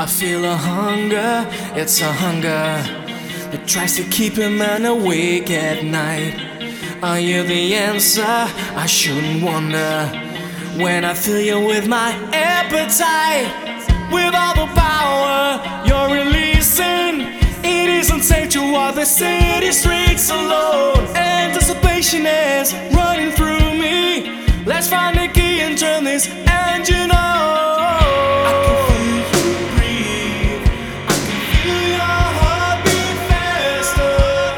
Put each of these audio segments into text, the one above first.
I feel a hunger, it's a hunger that tries to keep a man awake at night. Are you the answer? I shouldn't wonder when I fill you with my appetite. With all the power you're releasing, it isn't safe to walk the city streets alone. Anticipation is running through me. Let's find the key and turn this engine on. I can feel you breathe. I can feel your heartbeat faster.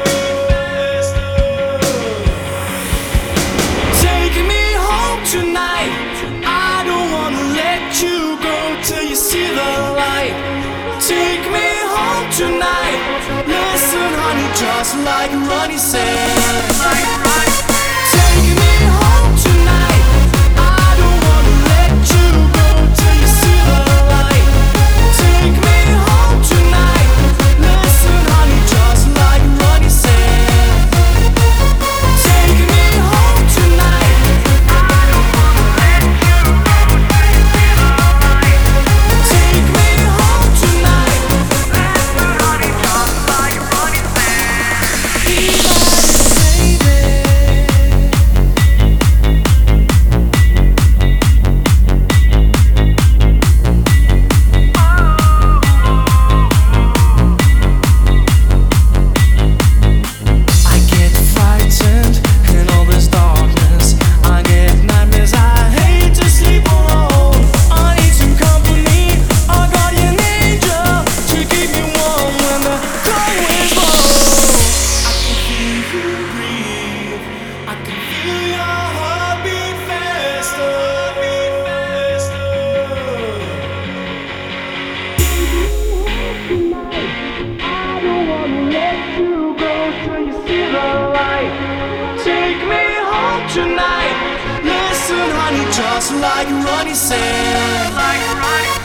Take me home tonight. I don't wanna let you go till you see the light. Take me home tonight. Listen, honey, just like Ronnie said. Take me home tonight. I don't wanna let you go till you see the light. Take me home tonight. Listen, honey, just like Ronnie said. Take me home tonight. I don't wanna let you go till you see the light. Take me home tonight. Listen, honey, just like Ronnie said. Take me home tonight. Listen, honey, just like Ronnie said.